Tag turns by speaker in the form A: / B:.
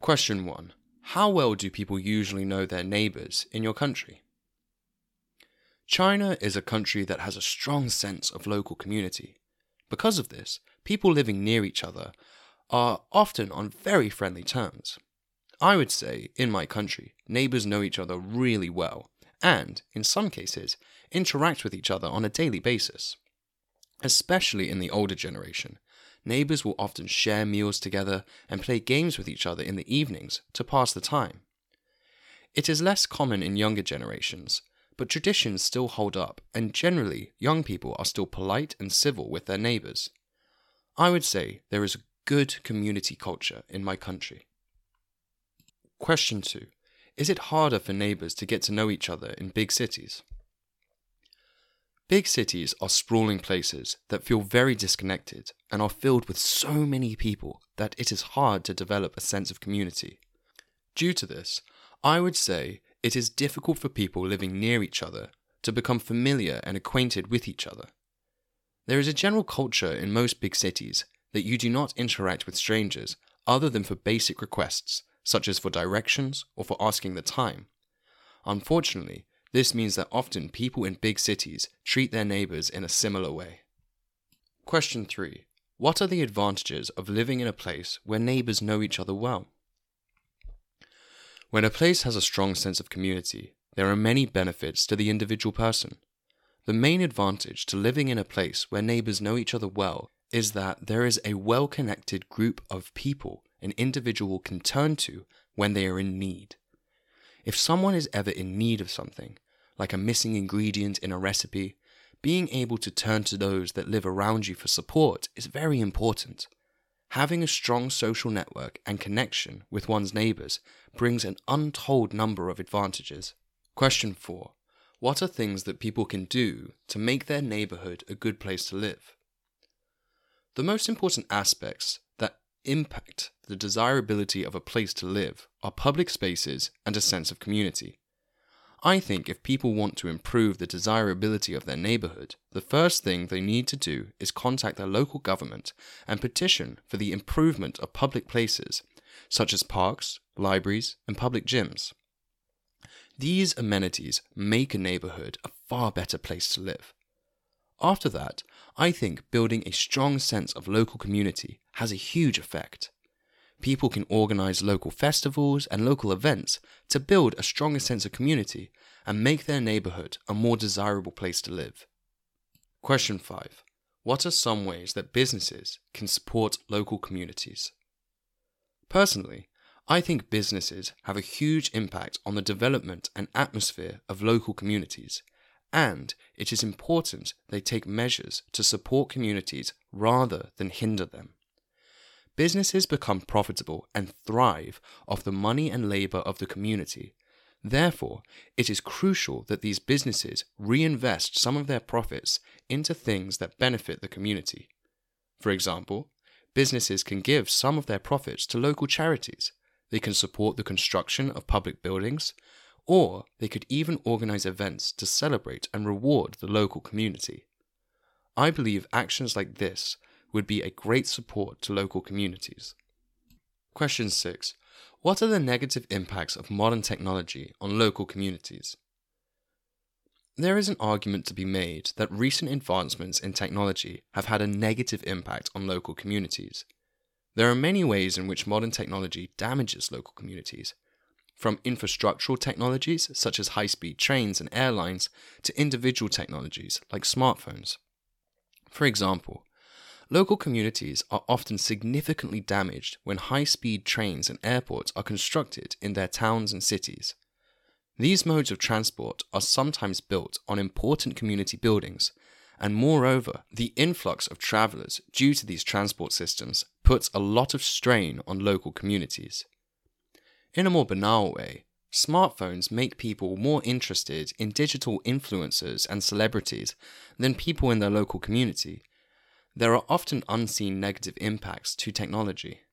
A: Question 1. How well do people usually know their neighbours in your country? China is a country that has a strong sense of local community. Because of this, people living near each other are often on very friendly terms. I would say, in my country, neighbours know each other really well and, in some cases, interact with each other on a daily basis. Especially in the older generation, neighbours will often share meals together and play games with each other in the evenings to pass the time. It is less common in younger generations, but traditions still hold up, and generally, young people are still polite and civil with their neighbours. I would say there is a good community culture in my country. Question 2. Is it harder for neighbours to get to know each other in big cities? Big cities are sprawling places that feel very disconnected and are filled with so many people that it is hard to develop a sense of community. Due to this, I would say it is difficult for people living near each other to become familiar and acquainted with each other. There is a general culture in most big cities that you do not interact with strangers other than for basic requests, such as for directions or for asking the time. Unfortunately, this means that often people in big cities treat their neighbours in a similar way. Question 3. What are the advantages of living in a place where neighbours know each other well? When a place has a strong sense of community, there are many benefits to the individual person. The main advantage to living in a place where neighbours know each other well is that there is a well-connected group of people an individual can turn to when they are in need. If someone is ever in need of something, like a missing ingredient in a recipe, being able to turn to those that live around you for support is very important. Having a strong social network and connection with one's neighbours brings an untold number of advantages. Question 4. What are things that people can do to make their neighbourhood a good place to live? The most important aspects that impact the desirability of a place to live are public spaces and a sense of community. I think if people want to improve the desirability of their neighbourhood, the first thing they need to do is contact their local government and petition for the improvement of public places, such as parks, libraries, and public gyms. These amenities make a neighbourhood a far better place to live. After that, I think building a strong sense of local community has a huge effect. People can organise local festivals and local events to build a stronger sense of community and make their neighbourhood a more desirable place to live. Question 5. What are some ways that businesses can support local communities? Personally, I think businesses have a huge impact on the development and atmosphere of local communities, and it is important they take measures to support communities rather than hinder them. Businesses become profitable and thrive off the money and labour of the community. Therefore, it is crucial that these businesses reinvest some of their profits into things that benefit the community. For example, businesses can give some of their profits to local charities. They can support the construction of public buildings, or they could even organise events to celebrate and reward the local community. I believe actions like this would be a great support to local communities. Question 6. What are the negative impacts of modern technology on local communities? There is an argument to be made that recent advancements in technology have had a negative impact on local communities. There are many ways in which modern technology damages local communities, from infrastructural technologies such as high-speed trains and airlines to individual technologies like smartphones. For example, local communities are often significantly damaged when high-speed trains and airports are constructed in their towns and cities. These modes of transport are sometimes built on important community buildings, and moreover, the influx of travellers due to these transport systems puts a lot of strain on local communities. In a more banal way, smartphones make people more interested in digital influencers and celebrities than people in their local community. There are often unseen negative impacts to technology.